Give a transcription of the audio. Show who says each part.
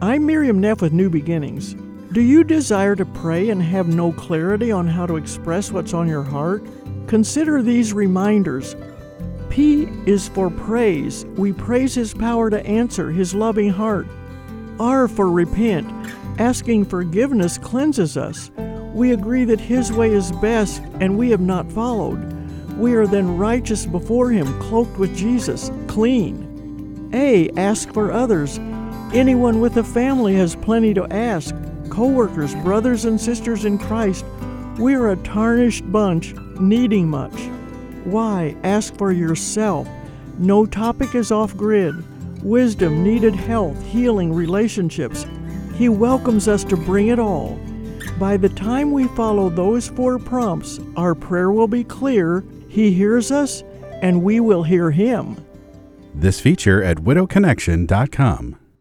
Speaker 1: I'm Miriam Neff with New Beginnings. Do you desire to pray and have no clarity on how to express what's on your heart? Consider these reminders. P is for praise. We praise His power to answer, His loving heart. R for repent. Asking forgiveness cleanses us. We agree that His way is best and we have not followed. We are then righteous before Him, cloaked with Jesus, clean. A, ask for others. Anyone with a family has plenty to ask. Co-workers, brothers and sisters in Christ, we are a tarnished bunch, needing much. Y, ask for yourself. No topic is off grid. Wisdom, needed health, healing, relationships. He welcomes us to bring it all. By the time we follow those 4 prompts, our prayer will be clear, He hears us, and we will hear Him.
Speaker 2: This feature at widowconnection.com.